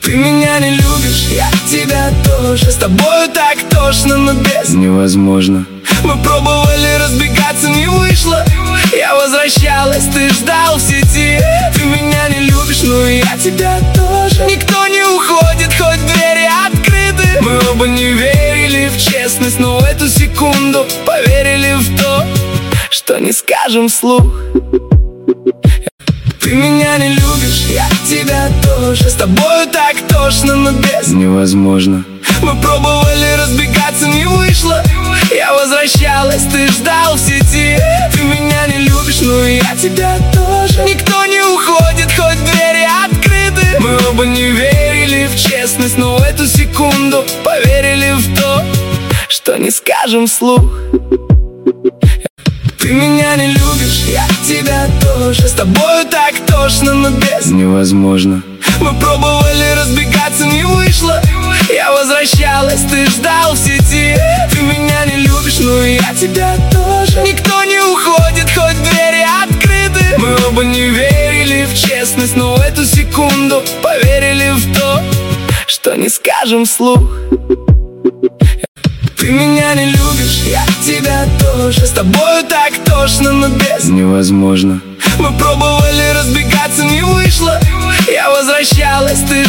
Ты меня не любишь, я тебя тоже. С тобою так тошно, но без невозможно. Мы пробовали разбегаться, не вышло. Я возвращалась, ты ждал в сети. Ты меня не любишь, но я тебя тоже. Никто не уходит, хоть двери открыты. Мы оба не верили в честность, но в эту секунду поверили в то, что не скажем вслух. Ты меня не любишь, я тебя тоже. С тобою так тошно, но без невозможно. Мы пробовали разбегаться, не вышло. Я возвращалась, ты ждал в сети. Ты меня не любишь, но я тебя тоже. Никто не уходит, хоть двери открыты. Мы оба не верили в честность, но в эту секунду поверили в то, что не скажем вслух. Ты меня не любишь, я тебя тоже. С тобою так тошно, но без невозможно. Мы пробовали разбегаться, не вышло. Я возвращалась, ты ждал в сети. Ты меня не любишь, но я тебя тоже. Никто не уходит, хоть двери открыты. Мы оба не верили в честность, но в эту секунду поверили в то, что не скажем вслух. Ты меня не любишь, я тебя тоже. С тобою так тошно, но без невозможно. Мы пробовали разбегаться, не вышло. Я возвращалась, ты